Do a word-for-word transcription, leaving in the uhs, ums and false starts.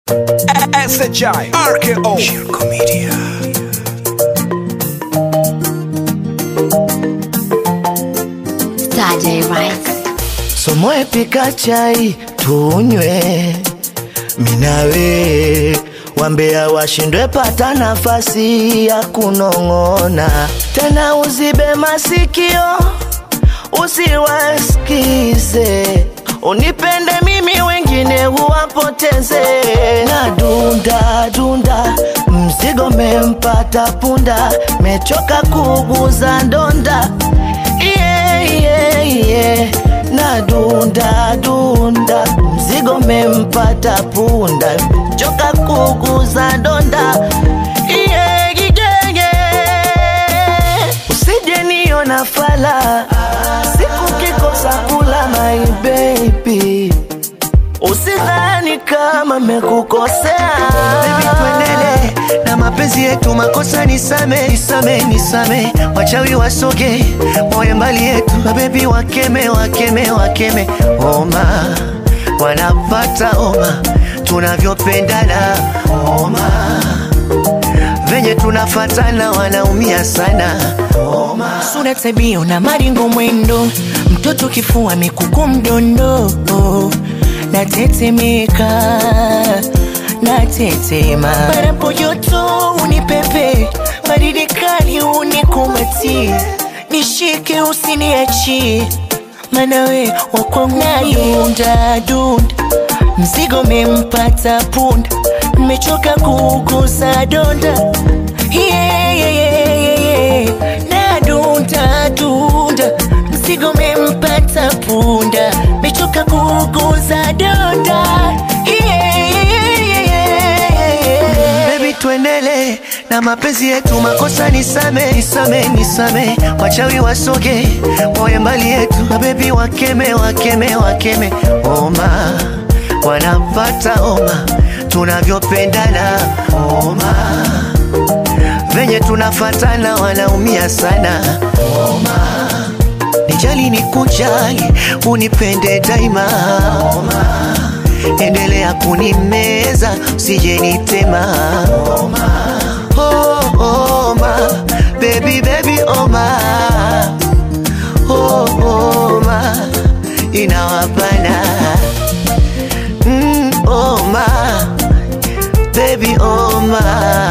S H I R K O Shirko Media. Saturday Rice. Somoe pika chai tunywe minawe, wambea washindwe pata nafasi ya kunongona. Tena uzibe masikio usiwasikize, unipende mimi wengine uwapoteze. Na dunda dunda mzigo mempata punda, mechoka kuguza ndonda. Yeah, yeah, yeah. Na dunda dunda mzigo mempata punda, mechoka kuguza ndonda. Yeah, yeah, yeah. Usije niona fala siku kikosa kula my baby, usidhani kama mekukosea. Baby tuendele na mapenzi yetu, makosa nisame, nisame, nisame. Wachawi wasoge, moyo mbali yetu. Baby wakeme, wakeme, wakeme. Oma, wanapata oma, tunavyopendana. Oma, venye tunafatana wanaumia sana. Oma, sura tabio na maringo mwendo, mtoto kifua mikuku mdondo. Natetemeka, natetema, panapo joto unipepe, baridi kali unikumbatie, nishike usiniachie, manawe wakwangu. Na dunda dunda mzigo mempata punda, mechoka kuguza donda. Yeah, yeah, yeah, yeah. Na dunda dunda mzigo mempata punda, mechoka kuguza donda. Yeah, yeah, yeah, yeah. baby tuendele na mapenzi yetu, makosa nisame, nisame, nisame. Wachawi wasoge, moyo mbali yetu. Baby wakeme, wakeme, wakeme. Oma, wanapata oma, tunavyopendana. Oma, venye tunafatana wanaumia sana. Oma, nijali nikujali, unipende daima. Oma, endelea kunimeza, usije nitema. Oma, oh, oma, baby, baby, oma. Oh, oma, inawapana. Mm, oma, baby, oma.